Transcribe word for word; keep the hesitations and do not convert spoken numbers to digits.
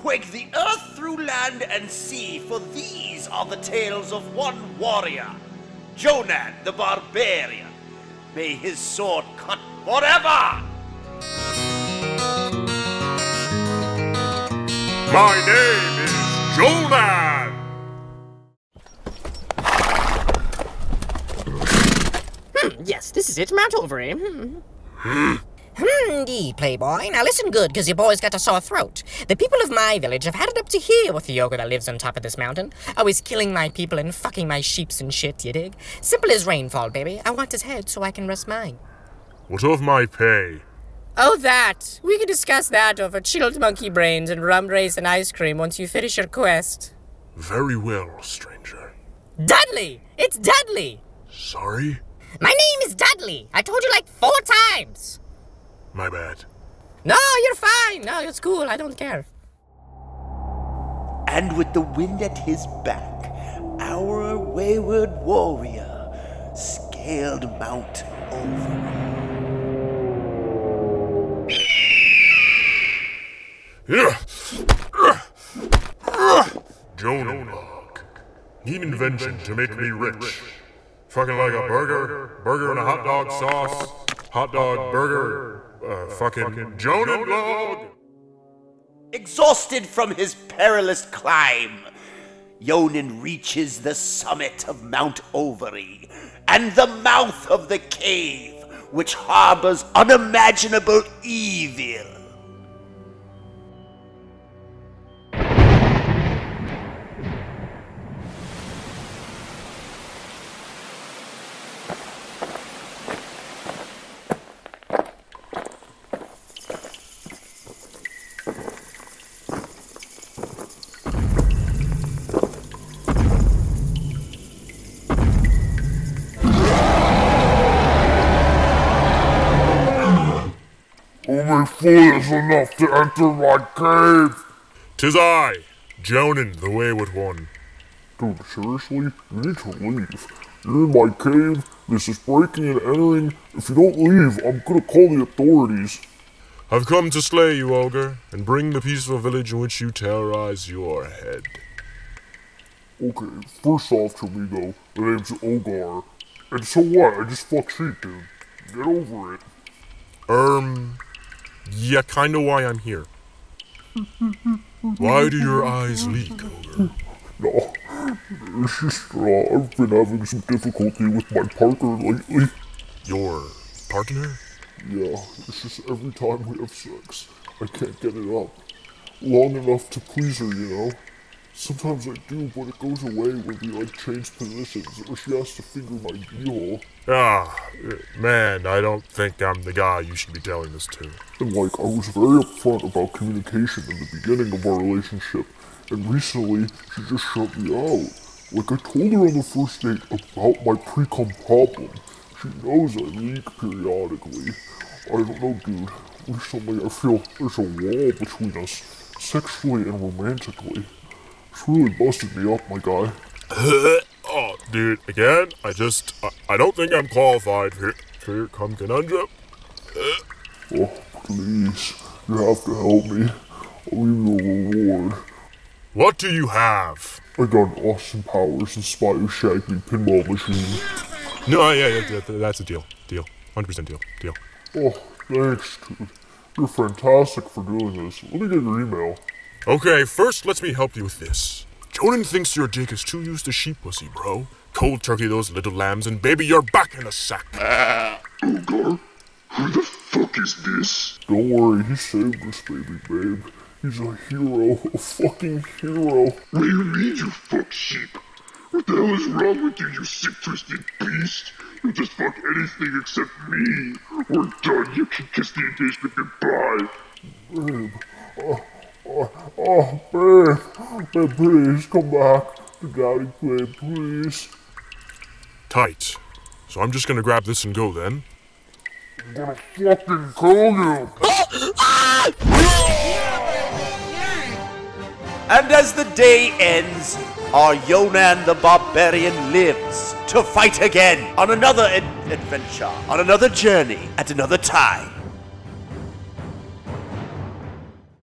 quake the earth through land and sea, for these are the tales of one warrior, Jonan the Barbarian. May his sword cut forever! My name is Jonan! Hmm, yes, this is it, Mount Overy. Hmm. Hmm. Hmm, dee, playboy. Now listen good, cause your boy's got a sore throat. The people of my village have had it up to here with the ogre that lives on top of this mountain. Always killing my people and fucking my sheeps and shit, you dig? Simple as rainfall, baby. I want his head so I can rest mine. What of my pay? Oh, that. We can discuss that over chilled monkey brains and rum race and ice cream once you finish your quest. Very well, stranger. Dudley! It's Dudley! Sorry? My name is Dudley. I told you like four times. My bad. No, you're fine. No, it's cool. I don't care. And with the wind at his back, our wayward warrior scaled Mount Overy. Jonan Log. Need invention to make me rich. Fucking like a burger, burger and a hot dog sauce, hot dog burger, uh, fucking Jonan Log. Exhausted from his perilous climb, Jonan reaches the summit of Mount Overy and the mouth of the cave, which harbors unimaginable evil. Only fools enough to enter my cave! Tis I, Jonan the Wayward One. Dude, seriously? You need to leave. You're in my cave, this is breaking and entering. If you don't leave, I'm gonna call the authorities. I've come to slay you, ogre, and bring the peaceful village in which you terrorize your head. Okay, first off, Chamigo, the name's Ogar. And so what? I just fuck sheep, dude. Get over it. Um, yeah, kinda why I'm here. Why do your eyes leak, ogre? No, it's just, uh, I've been having some difficulty with my partner lately. Your partner? Yeah, it's just every time we have sex, I can't get it up. Long enough to please her, you know? Sometimes I do, but it goes away when we, like, change positions, or she has to finger my d-hole. Ah, man, I don't think I'm the guy you should be telling this to. And, like, I was very upfront about communication in the beginning of our relationship, and recently, she just shut me out. Like, I told her on the first date about my pre-cum problem. She knows I leak periodically. I don't know, dude. Recently, I feel there's a wall between us, sexually and romantically. It's really busted me up, my guy. Oh, dude, again, I just, I, I don't think I'm qualified for, for your cum conundrum. Oh, please, you have to help me. I'll give you a reward. What do you have? I got an Austin Powers inspired Shaggy pinball machine. No, yeah, yeah, that, that's a deal. Deal. one hundred percent deal. Deal. Oh, thanks, dude. You're fantastic for doing this. Let me get your email. Okay, first let me help you with this. Jonan thinks your dick is too used to sheep pussy, bro. Cold turkey those little lambs, and baby, you're back in a sack. Uh, Ogar? Who the fuck is this? Don't worry, he saved us, baby babe. He's a hero, a fucking hero. What do you mean, you fuck sheep? What the hell is wrong with you, you sick, twisted beast? You just fuck anything except me. We're done. You can kiss the engagement goodbye. Babe. Oh, oh, oh, babe. Babe, please, come back. Daddy, babe, please. Tight. So I'm just gonna grab this and go then. I'm gonna fucking kill you. And as the day ends, our Jonan the Barbarian lives to fight again on another ad- adventure, on another journey, at another time.